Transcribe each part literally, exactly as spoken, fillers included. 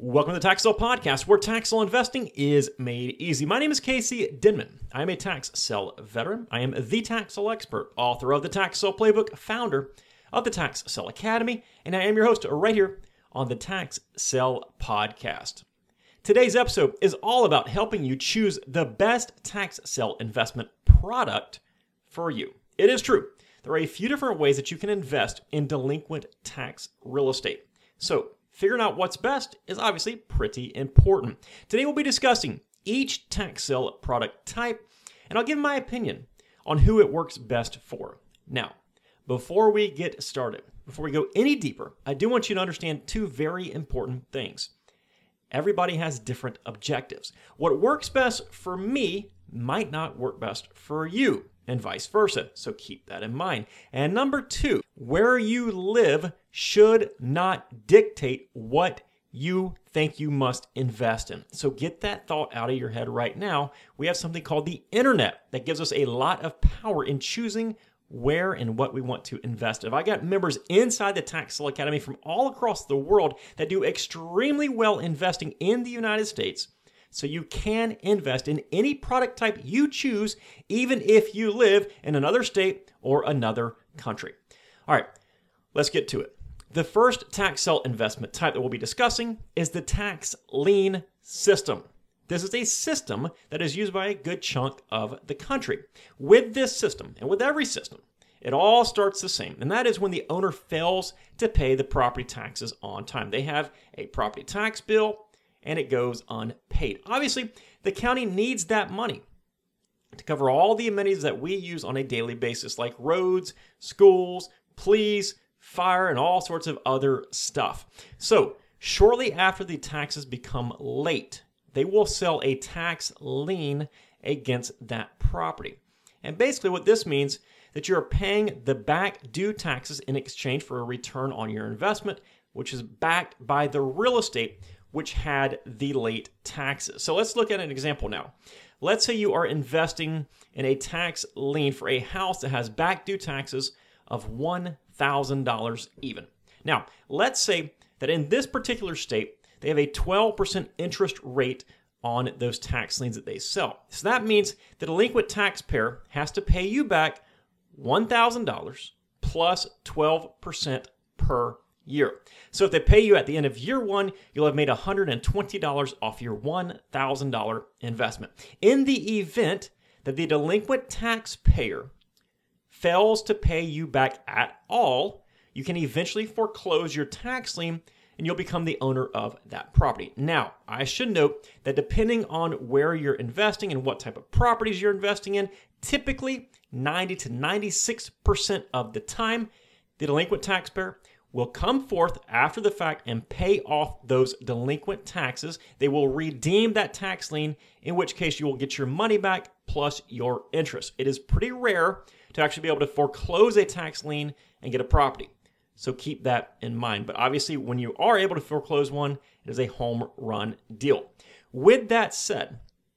Welcome to the Tax Sale Podcast, where tax sale investing is made easy. My name is Casey Denman. I am a tax sale veteran. I am the tax sale expert, author of the Tax Sale Playbook, founder of the Tax Sale Academy, and I am your host right here on the Tax Sale Podcast. Today's episode is all about helping you choose the best tax sale investment product for you. It is true. There are a few different ways that you can invest in delinquent tax real estate. So, figuring out what's best is obviously pretty important. Today we'll be discussing each tax sale product type, and I'll give my opinion on who it works best for. Now, before we get started, before we go any deeper, I do want you to understand two very important things. Everybody has different objectives. What works best for me might not work best for you, and vice versa. So keep that in mind. And number two, where you live should not dictate what you think you must invest in. So get that thought out of your head right now. We have something called the internet that gives us a lot of power in choosing where and what we want to invest in. I got members inside the Tax Sale Academy from all across the world that do extremely well investing in the United States. So you can invest in any product type you choose, even if you live in another state or another country. All right, let's get to it. The first tax sale investment type that we'll be discussing is the tax lien system. This is a system that is used by a good chunk of the country. With this system, and with every system, it all starts the same, and that is when the owner fails to pay the property taxes on time. They have a property tax bill, and it goes unpaid. Obviously, the county needs that money to cover all the amenities that we use on a daily basis, like roads, schools, police, fire, and all sorts of other stuff. So, shortly after the taxes become late, they will sell a tax lien against that property. And basically what this means that you're paying the back due taxes in exchange for a return on your investment, which is backed by the real estate which had the late taxes. So let's look at an example now. Let's say you are investing in a tax lien for a house that has back due taxes of one thousand dollars even. Now, let's say that in this particular state, they have a twelve percent interest rate on those tax liens that they sell. So that means the delinquent taxpayer has to pay you back one thousand dollars plus twelve percent per year. So if they pay you at the end of year one, you'll have made one hundred twenty dollars off your one thousand dollars investment. In the event that the delinquent taxpayer fails to pay you back at all, you can eventually foreclose your tax lien and you'll become the owner of that property. Now, I should note that depending on where you're investing and what type of properties you're investing in, typically ninety to ninety-six percent of the time, the delinquent taxpayer will come forth after the fact and pay off those delinquent taxes. They will redeem that tax lien, in which case you will get your money back plus your interest. It is pretty rare to actually be able to foreclose a tax lien and get a property. So keep that in mind. But obviously, when you are able to foreclose one, it is a home run deal. With that said,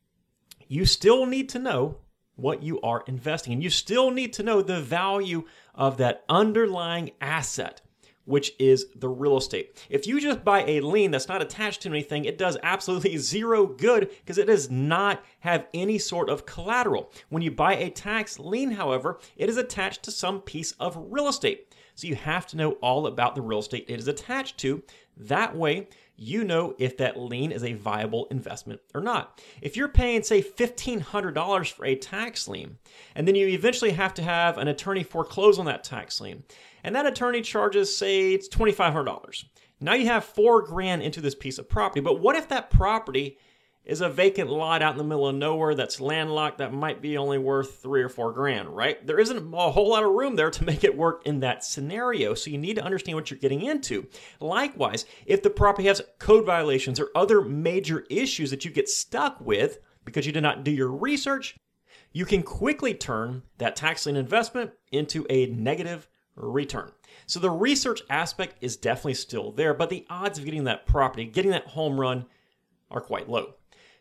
you still need to know what you are investing in. You still need to know the value of that underlying asset, which is the real estate. If you just buy a lien that's not attached to anything, it does absolutely zero good because it does not have any sort of collateral. When you buy a tax lien, however, it is attached to some piece of real estate. So you have to know all about the real estate it is attached to. That way, you know if that lien is a viable investment or not. If you're paying, say, fifteen hundred dollars for a tax lien, and then you eventually have to have an attorney foreclose on that tax lien, and that attorney charges, say, it's twenty-five hundred dollars. Now you have four grand into this piece of property, but what if that property is a vacant lot out in the middle of nowhere that's landlocked that might be only worth three or four grand, right? There isn't a whole lot of room there to make it work in that scenario, so you need to understand what you're getting into. Likewise, if the property has code violations or other major issues that you get stuck with because you did not do your research, you can quickly turn that tax lien investment into a negative return. So the research aspect is definitely still there, but the odds of getting that property, getting that home run, are quite low.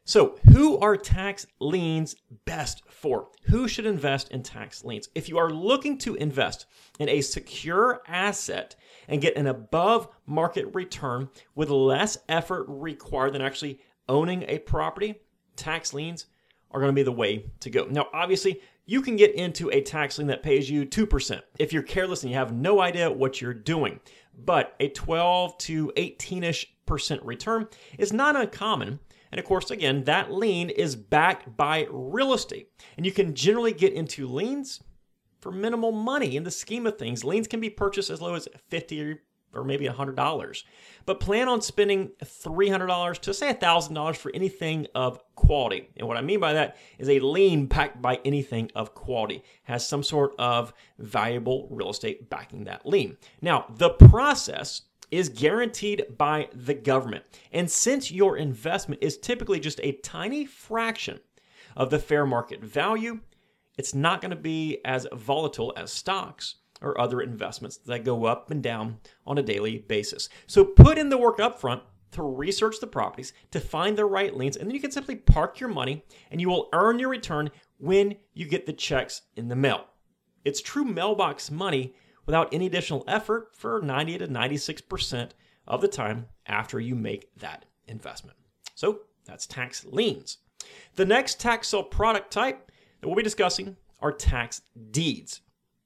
So who are tax liens best for? Who should invest in tax liens? If you are looking to invest in a secure asset and get an above market return with less effort required than actually owning a property, tax liens are going to be the way to go. Now, obviously, you can get into a tax lien that pays you two percent if you're careless and you have no idea what you're doing. But a twelve to eighteen-ish percent return is not uncommon. And of course, again, that lien is backed by real estate. And you can generally get into liens for minimal money. In the scheme of things, liens can be purchased as low as fifty dollars or maybe one hundred dollars. But plan on spending three hundred dollars to say one thousand dollars for anything of quality. And what I mean by that is a lien backed by anything of quality. Has some sort of valuable real estate backing that lien. Now, the process is guaranteed by the government. And since your investment is typically just a tiny fraction of the fair market value, it's not going to be as volatile as stocks or other investments that go up and down on a daily basis. So put in the work up front to research the properties, to find the right liens, and then you can simply park your money and you will earn your return when you get the checks in the mail. It's true mailbox money without any additional effort for ninety to ninety-six percent of the time after you make that investment. So that's tax liens. The next tax sale product type that we'll be discussing are tax deeds.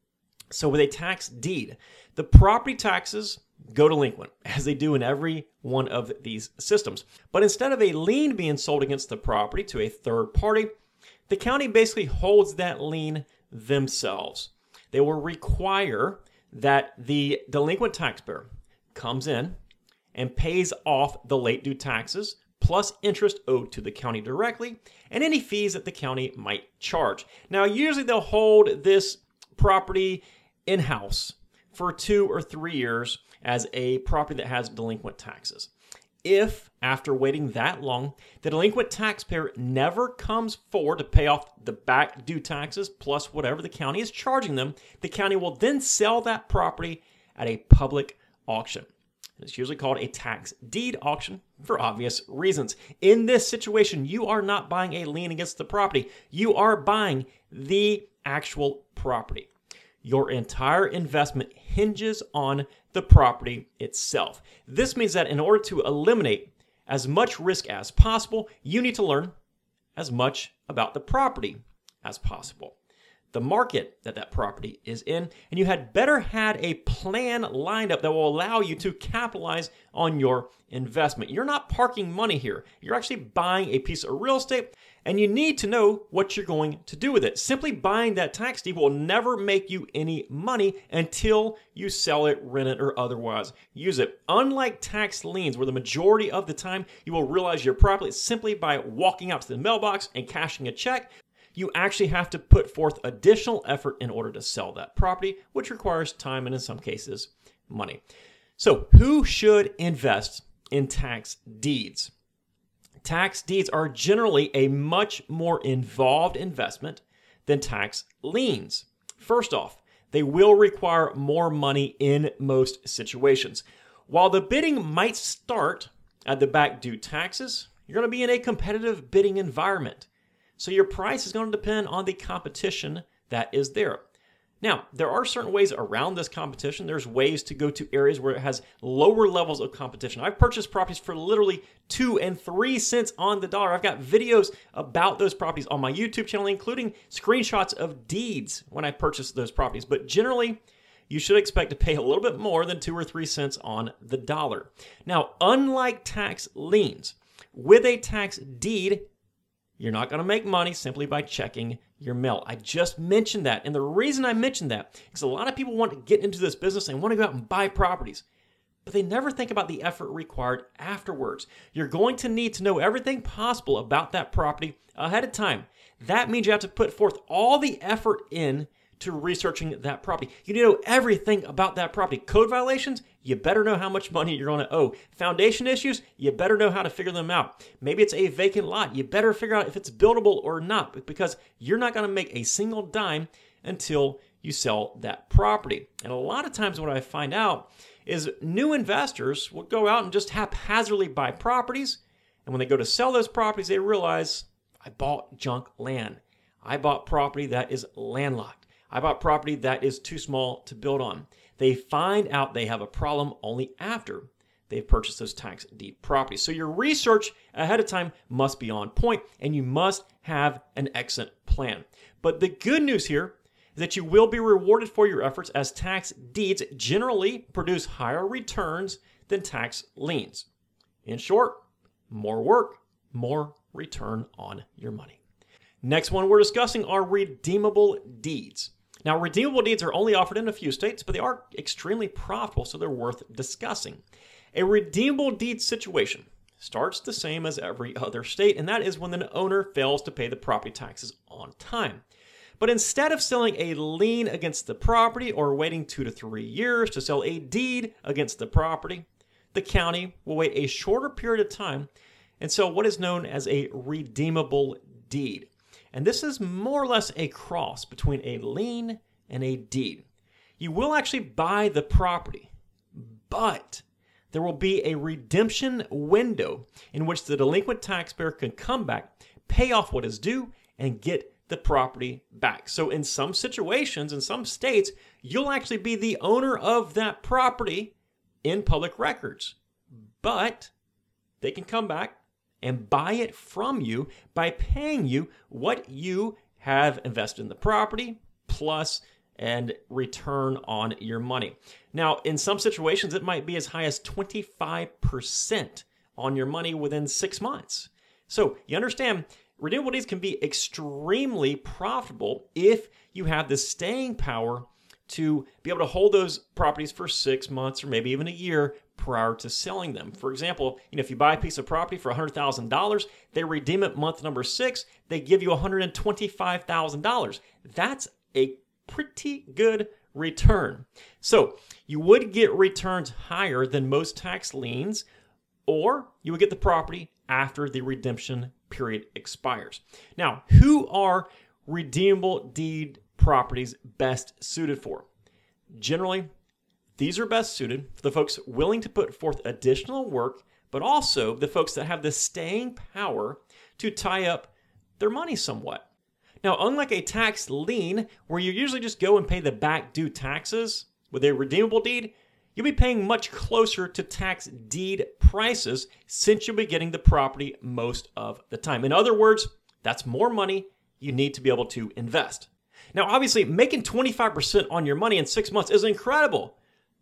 So with a tax deed, the property taxes go delinquent, as they do in every one of these systems. But instead of a lien being sold against the property to a third party, the county basically holds that lien themselves. They will require that the delinquent taxpayer comes in and pays off the late due taxes plus interest owed to the county directly and any fees that the county might charge. Now, usually they'll hold this property in-house for two or three years as a property that has delinquent taxes. If, after waiting that long, the delinquent taxpayer never comes forward to pay off the back due taxes plus whatever the county is charging them, the county will then sell that property at a public auction. It's usually called a tax deed auction for obvious reasons. In this situation, you are not buying a lien against the property. You are buying the actual property. Your entire investment hinges on the property itself. This means that in order to eliminate as much risk as possible, you need to learn as much about the property as possible, the market that that property is in, and you had better had a plan lined up that will allow you to capitalize on your investment. You're not parking money here. You're actually buying a piece of real estate, and you need to know what you're going to do with it. Simply buying that tax deed will never make you any money until you sell it, rent it, or otherwise use it. Unlike tax liens, where the majority of the time you will realize your property simply by walking out to the mailbox and cashing a check, you actually have to put forth additional effort in order to sell that property, which requires time and in some cases, money. So who should invest in tax deeds? Tax deeds are generally a much more involved investment than tax liens. First off, they will require more money in most situations. While the bidding might start at the back due taxes, you're going to be in a competitive bidding environment. So your price is going to depend on the competition that is there. Now, there are certain ways around this competition. There's ways to go to areas where it has lower levels of competition. I've purchased properties for literally two and three cents on the dollar. I've got videos about those properties on my YouTube channel, including screenshots of deeds when I purchased those properties. But generally, you should expect to pay a little bit more than two or three cents on the dollar. Now, unlike tax liens, with a tax deed, you're not going to make money simply by checking your mail. I just mentioned that. And the reason I mentioned that is a lot of people want to get into this business and want to go out and buy properties, but they never think about the effort required afterwards. You're going to need to know everything possible about that property ahead of time. That means you have to put forth all the effort in to researching that property. You need to know everything about that property. Code violations, you better know how much money you're going to owe. Foundation issues, you better know how to figure them out. Maybe it's a vacant lot. You better figure out if it's buildable or not, because you're not going to make a single dime until you sell that property. And a lot of times what I find out is new investors will go out and just haphazardly buy properties And when they go to sell those properties, they realize, I bought junk land. I bought property that is landlocked. I bought property that is too small to build on. They find out they have a problem only after they've purchased those tax deed properties. So your research ahead of time must be on point, and you must have an exit plan. But the good news here is that you will be rewarded for your efforts, as tax deeds generally produce higher returns than tax liens. In short, more work, more return on your money. Next one we're discussing are redeemable deeds. Now, redeemable deeds are only offered in a few states, but they are extremely profitable, so they're worth discussing. A redeemable deed situation starts the same as every other state, and that is when the owner fails to pay the property taxes on time. But instead of selling a lien against the property or waiting two to three years to sell a deed against the property, the county will wait a shorter period of time and sell what is known as a redeemable deed. And this is more or less a cross between a lien and a deed. You will actually buy the property, but there will be a redemption window in which the delinquent taxpayer can come back, pay off what is due, and get the property back. So in some situations, in some states, you'll actually be the owner of that property in public records, but they can come back and buy it from you by paying you what you have invested in the property plus and return on your money. Now, in some situations, it might be as high as twenty-five percent on your money within six months. So you understand, redeemable deeds can be extremely profitable if you have the staying power to be able to hold those properties for six months or maybe even a year prior to selling them. For example, you know, if you buy a piece of property for one hundred thousand dollars, they redeem it month number six, they give you one hundred twenty-five thousand dollars. That's a pretty good return. So you would get returns higher than most tax liens, or you would get the property after the redemption period expires. Now, who are redeemable deed properties best suited for? Generally, these are best suited for the folks willing to put forth additional work, but also the folks that have the staying power to tie up their money somewhat. Now, unlike a tax lien, where you usually just go and pay the back due taxes, with a redeemable deed, you'll be paying much closer to tax deed prices since you'll be getting the property most of the time. In other words, that's more money you need to be able to invest. Now, obviously, making twenty-five percent on your money in six months is incredible.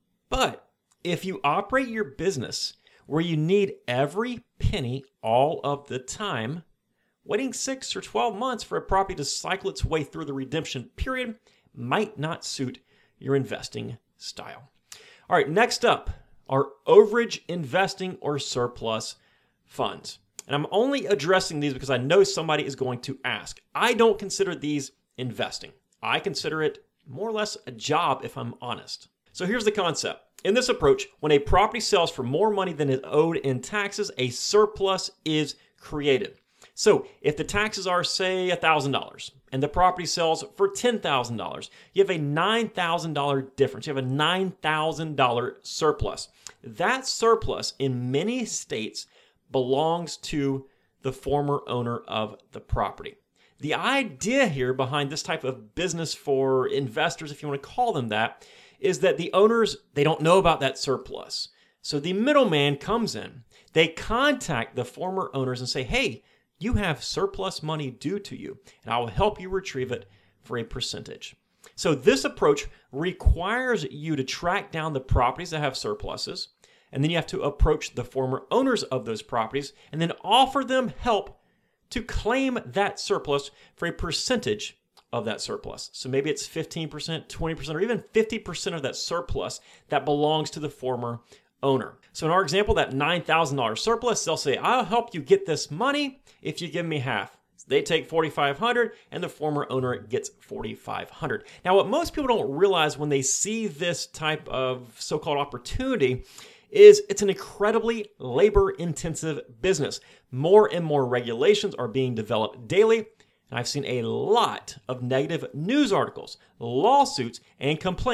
But if you operate your business where you need every penny all of the time, waiting six or twelve months for a property to cycle its way through the redemption period might not suit your investing style. All right, next up are overage investing or surplus funds. And I'm only addressing these because I know somebody is going to ask. I don't consider these investing. I consider it more or less a job, if I'm honest. So here's the concept. In this approach, when a property sells for more money than is owed in taxes, a surplus is created. So if the taxes are, say, one thousand dollars and the property sells for ten thousand dollars, you have a nine thousand dollars difference. You have a nine thousand dollars surplus. That surplus in many states belongs to the former owner of the property. The idea here behind this type of business for investors, if you want to call them that, is that the owners, they don't know about that surplus. So the middleman comes in. They contact the former owners and say, hey, you have surplus money due to you, and I will help you retrieve it for a percentage. So this approach requires you to track down the properties that have surpluses, and then you have to approach the former owners of those properties and then offer them help to claim that surplus for a percentage of that surplus. So maybe it's fifteen percent, twenty percent, or even fifty percent of that surplus that belongs to the former owner. So in our example, that nine thousand dollars surplus, they'll say, I'll help you get this money if you give me half. So they take forty-five hundred dollars and the former owner gets forty-five hundred dollars. Now, what most people don't realize when they see this type of so-called opportunity is it's an incredibly labor-intensive business. More and more regulations are being developed daily, and I've seen a lot of negative news articles, lawsuits, and complaints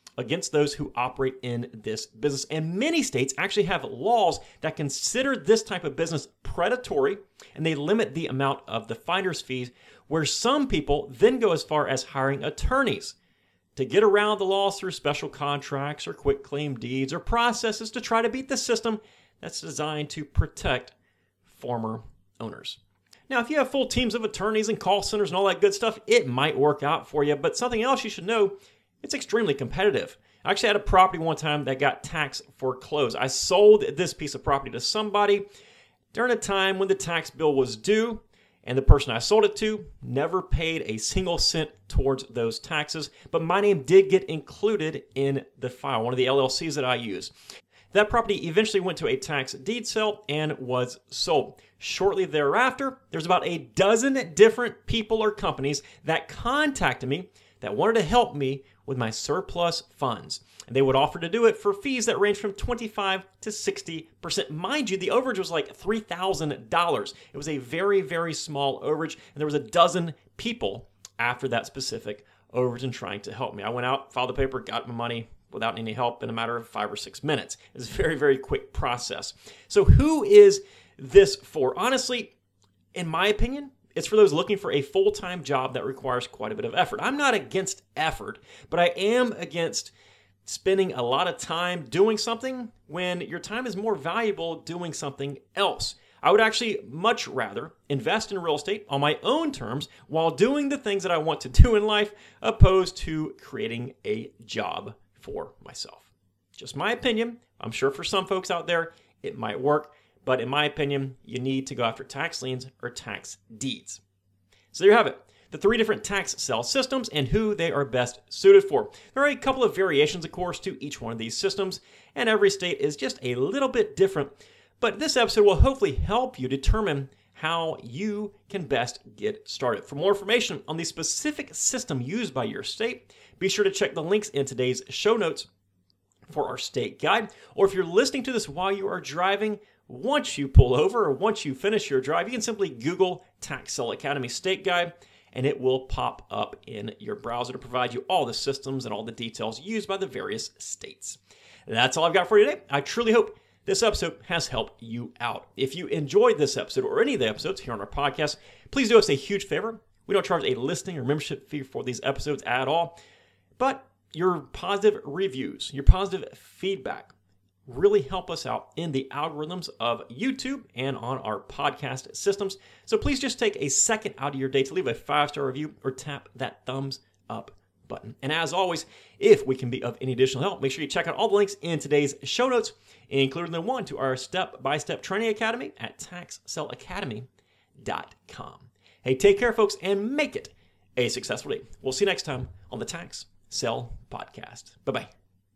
against those who operate in this business. And many states actually have laws that consider this type of business predatory, and they limit the amount of the finder's fees, where some people then go as far as hiring attorneys to get around the laws through special contracts or quitclaim deeds or processes to try to beat the system that's designed to protect former owners. Now, if you have full teams of attorneys and call centers and all that good stuff, it might work out for you, but something else you should know, it's extremely competitive. I actually had a property one time that got tax foreclosed. I sold this piece of property to somebody during a time when the tax bill was due, and the person I sold it to never paid a single cent towards those taxes, but my name did get included in the file, one of the L L Cs that I use. That property eventually went to a tax deed sale and was sold. Shortly thereafter, there's about a dozen different people or companies that contacted me that wanted to help me with my surplus funds. And they would offer to do it for fees that range from twenty-five to sixty percent. Mind you, the overage was like three thousand dollars. It was a very, very small overage, and there was a dozen people after that specific overage and trying to help me. I went out, filed the paper, got my money without any help in a matter of five or six minutes. It was a very, very quick process. So who is this for? Honestly, in my opinion, it's for those looking for a full-time job that requires quite a bit of effort. I'm not against effort, but I am against spending a lot of time doing something when your time is more valuable doing something else. I would actually much rather invest in real estate on my own terms while doing the things that I want to do in life, opposed to creating a job for myself. Just my opinion. I'm sure for some folks out there, it might work. But in my opinion, you need to go after tax liens or tax deeds. So there you have it. The three different tax sale systems and who they are best suited for. There are a couple of variations, of course, to each one of these systems, and every state is just a little bit different. But this episode will hopefully help you determine how you can best get started. For more information on the specific system used by your state, be sure to check the links in today's show notes for our state guide. Or if you're listening to this while you are driving, once you pull over or once you finish your drive, you can simply Google Tax Sale Academy State Guide, and it will pop up in your browser to provide you all the systems and all the details used by the various states. That's all I've got for you today. I truly hope this episode has helped you out. If you enjoyed this episode or any of the episodes here on our podcast, please do us a huge favor. We don't charge a listening or membership fee for these episodes at all, but your positive reviews, your positive feedback really help us out in the algorithms of YouTube and on our podcast systems. So please just take a second out of your day to leave a five-star review or tap that thumbs up button. And as always, if we can be of any additional help, make sure you check out all the links in today's show notes, including the one to our step-by-step training academy at tax sale academy dot com. Hey, take care, folks, and make it a successful day. We'll see you next time on the Tax Sale Podcast. Bye-bye.